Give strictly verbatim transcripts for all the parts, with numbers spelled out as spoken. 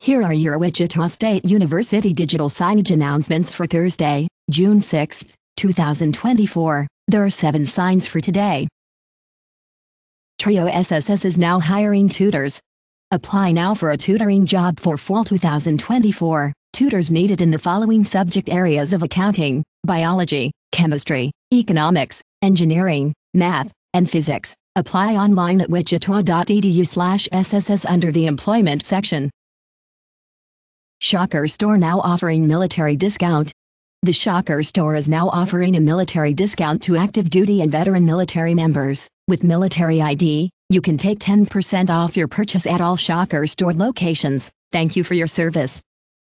Here are your Wichita State University digital signage announcements for Thursday, June sixth, two thousand twenty-four. There are seven signs for today. Trio S S S is now hiring tutors. Apply now for a tutoring job for fall two thousand twenty-four. Tutors needed in the following subject areas of accounting, biology, chemistry, economics, engineering, math, and physics. Apply online at wichita dot e d u slash S S S under the employment section. Shocker Store now offering military discount. The Shocker Store is now offering a military discount to active duty and veteran military members. With military I D, you can take ten percent off your purchase at all Shocker Store locations. Thank you for your service.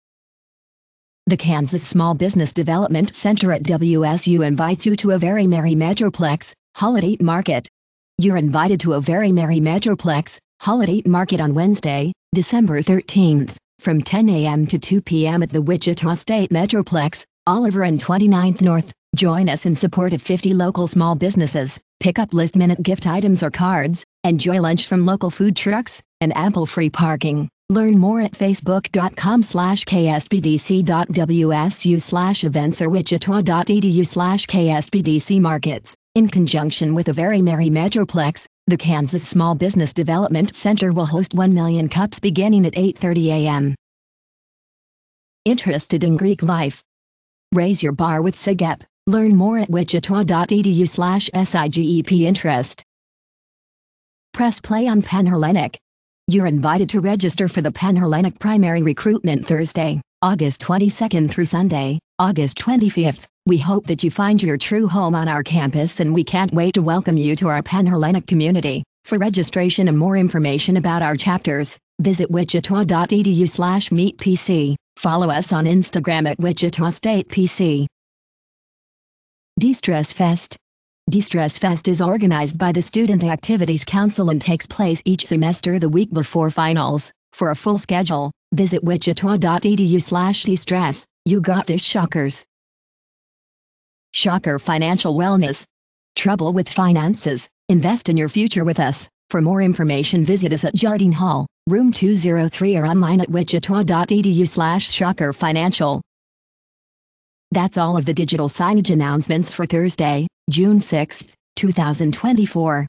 The Kansas Small Business Development Center at W S U invites you to a Very Merry Metroplex Holiday Market. You're invited to a Very Merry Metroplex Holiday Market on Wednesday, December thirteenth, from ten a m to two p m at the Wichita State Metroplex, Oliver and twenty-ninth North. Join us in support of fifty local small businesses, pick up last-minute gift items or cards, enjoy lunch from local food trucks, and ample free parking. Learn more at facebook dot com slash k s b d c dot w s u slash events or wichita dot e d u slash k s b d c markets. In conjunction with a Very Merry Metroplex, the Kansas Small Business Development Center will host one million cups beginning at eight thirty a m Interested in Greek life? Raise your bar with SIGEP. Learn more at wichita dot e d u slash sigep interest. Press play on Penn Hellenic. You're invited to register for the Penn Hellenic primary recruitment Thursday, August twenty-second through Sunday, August twenty-fifth. We hope that you find your true home on our campus, and we can't wait to welcome you to our Penn Hellenic community. For registration and more information about our chapters, visit wichita dot e d u slash meet p c. Follow us on Instagram at Wichita State P C. De-Stress Fest. De-Stress Fest is organized by the Student Activities Council and takes place each semester the week before finals. For a full schedule, visit wichita dot e d u slash de-stress. You got this, Shockers. Shocker Financial Wellness. Trouble with finances? Invest in your future with us. For more information, visit us at Jardine Hall, room two oh three, or online at wichita dot e d u slash shocker financial. That's all of the digital signage announcements for Thursday, June sixth, two thousand twenty-four.